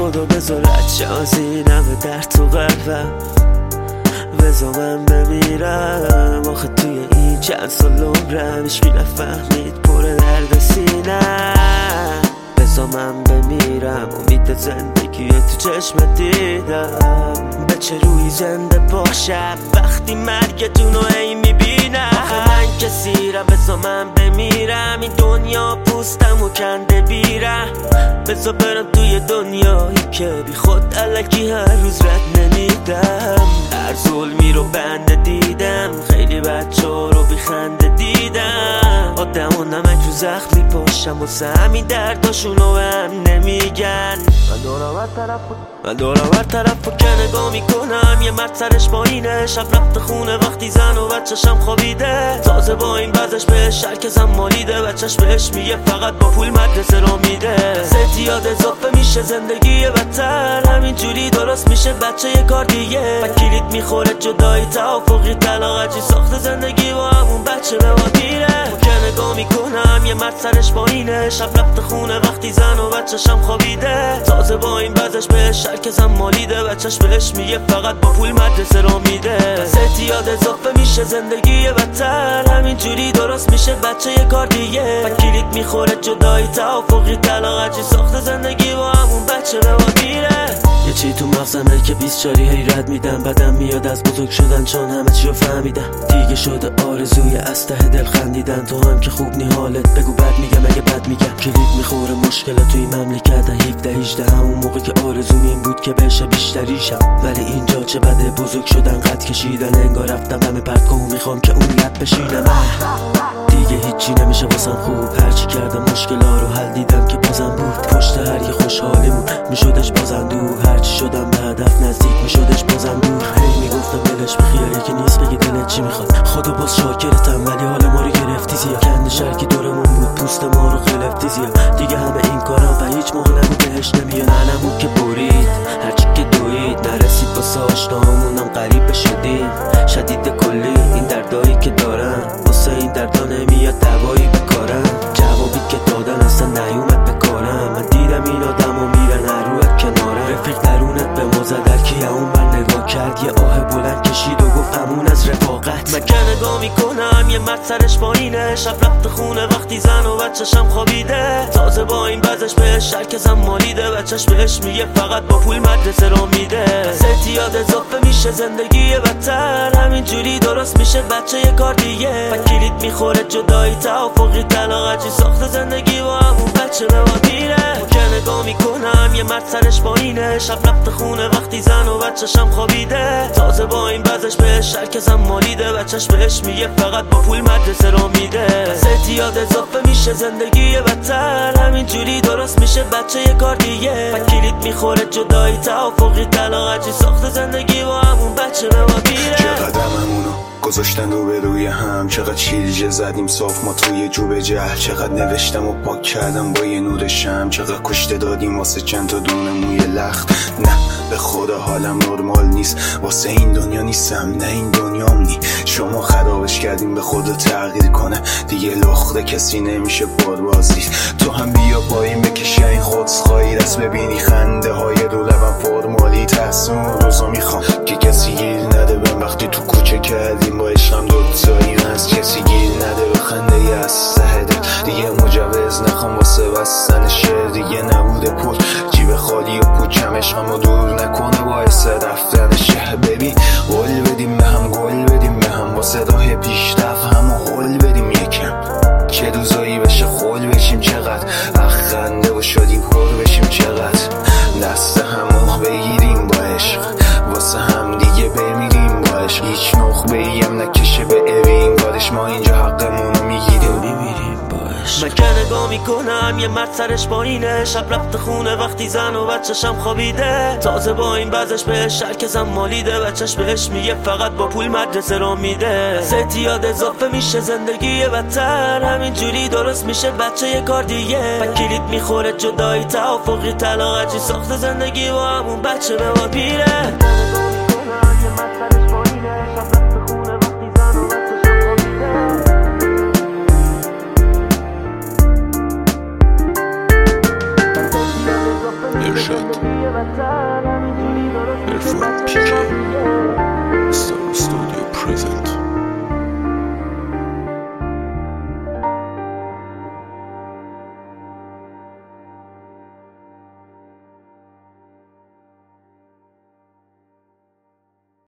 خدا بذارد شازینم در تو قلبم، بذار من بمیرم. آخه توی این چند سال عمرم هیچکی نفهمید پر درد سینم. بذار من بمیرم، امید زندگی تو چشم دیدم. به چه روی زنده باشم وقتی مرگتونو ای میبینم؟ آخه من کسیرم، بذار من بمیرم. این دنیا پوستم و کنده بیرم. بذار برم توی دنیایی که بی خود الکی هر روز رد نمیدم. هر ظلمی رو بنده دیدم، خیلی بچه ها رو بی خنده دیدم. آدم و نمک رو زخم میپاشم واسه همین درداشونو به هم نمیگن. من دورم هر طرف که نگاه میکنم یه مرد سرش پایینه، شب رفته خونه وقتی زن و بچه‌شم خوابیده. تازه با این وضعش بهش شرکزم مالیده، بچه‌ش بهش میگه فقط با پول مدرسه رو میده. زیاد اضافه میشه زندگی بدتر، همینجوری درست میشه بچه یه کار دیگه. و کلید میخوره جدایی توافقی طلاق چی ساخت زندگی با همون بچه به واد میره. که نگاه میکنم یه مرد سرش پایینه، شب رفته خونه وقتی زن و بچه‌شم خوابیده. تازه با این وضعش بهش شرکزم مالیده، بچه‌ش بهش میگه فقط با پول مدرسه رو میده. زیاد اضافه میشه زندگی بدتر، همینجوری درست میشه بچه یه کار دیگه. و کلید میخوره جدایی توافقی طلاق چی ساخت زندگی با همون بچه به واد میره. یه چی تو مغزمه که 20 جاری حیرت میدم. بدم میاد از بزرگ شدن چون همه چی رو فهمیدم. دیگه شده آرزوی از ته دل خندیدن. تو هم که خوب نی حالت بگو بد میگم اگه بد میگم. کلید میخوره مشکل توی مملکت 17-18، همون موقع که آرزوم این بود که بشه بیشتریشم. ولی اینجا چه بده بزرگ شدن قد کشیدن. انگار رفتم دم پرتگاه و میخوام که اون لب بشینم. دیگه هیچی نمیشه واسم خوب، هرچی کردم مشکلا رو حل دیدم که بازم بود. پشت هر یه خوشحالیمون میشدش بازم دور، هرچی شدم به هدف نزدیک میشدش بازم دور. هی میگفتم دلش بخیال یکی نیست بگی دلت چی میخواد. خدا باز شاکرتم ولی حال ما رو گرفتی زیاد. کند شرکی دورمون بود پوست ما رو خلفتی زیاد. دیگه همه این کارا و هیچ موقع نبود بهش نمیاد. نمون که برید هرچی که دوید نرسید واسه آشنامونم غریب شدیم. شدید کلی این دردایی که دارم واسه این دردا نمیاد دوایی بکارم. جوابی که دادن اصلا نیومد بکارم. من دیدم این آدمو میرن هر رو کنارم. رفیق درونت به ما زد درکی اون بر نگاه کرد. یه آه بلند کشید و گفت همون از رفاقت. من که نگاه میکنم یه مرد سرش پایینه، شب رفته خونه وقتی زن و بچه‌شم خوابیده. تازه با این وضعش بهش شرکزم مالیده، بچه‌ش بهش میگه فقط با پول مدرسه رو میده. زیاد اضافه میشه زندگی بدتر، همینجوری درست میشه بچه یه کار دیگه. و کلید میخوره جدایی توافقی طلاق چی ساخت زندگی با همون بچه به واد میره. که نگاه میکنم یه مرد سرش پایینه، شب رفته خونه وقتی زن و بچه‌شم خوابیده. تازه با این وضعش بهش شرکزم مالیده، بچه‌ش بهش میگه فقط با پول مدرسه رو میده. زیاد اضافه میشه زندگی بدتر، همینجوری درست میشه بچه یه کار دیگه. و کلید میخوره جدایی توافقی طلاق چی ساخت زندگی با همون بچه به واد میره. چقدر همونو گذاشتن رو به روی هم، چقدر چیلجه زدیم صاف ما توی جوب جهل. چقدر نوشتم و پاک کردم با یه نور شم، چقدر کشته دادیم واسه چند تا دونه موی لخت. نه به خدا حالم نرمال نیست، واسه این دنیا نیستم نه این دنیام نی. شما خرابش کردیم به خدا تغییر کنه، دیگه لخته کسی نمیشه بازی. تو هم بیا پایین بکشی این خودخواهی دست ببینی خنده های رو لبم فرمالی. تحسون روزا میخوام که کسی گیر نده بهم وقتی تو کوچه کردیم با عشقم دوتایی. از کسی گیر نده به خنده ی از سه دل. دیگه مجوز نخوام واسه بستن شعر، دیگه نبوده پول جیب خالی و پوچم. عشقم رو دور نکنه باعث رفتن شه. ببین قول بدیم به هم گل بدیم به هم، واسه راه پیشرفت هم و قول بدیم یکم. چه روزایی بشه خول بشیم چقدر خنده و شادی پر بشیم چقدر. دست همو بگیریم با عشق واسه هم دیگه بمیریم با عشق. هیچ نخبه ایم نکشه به اوین کارش، ما اینجا حقمونو میگیریم میمیریم با عشق. من که نگاه میکنم یه مرد سرش پایینه، شب رفته خونه وقتی زن و بچه‌شم خوابیده. تازه با این وضعش بهش شرکزم مالیده، بچه‌ش بهش میگه فقط با پول مدرسه رو میده. زیاد اضافه میشه زندگی بدتر، همینجوری درست میشه بچه یه کار دیگه. و کلید میخوره جدایی توافقی طلاق چی ساخت زندگی با همون بچه به واد میره. ارشاد پیکه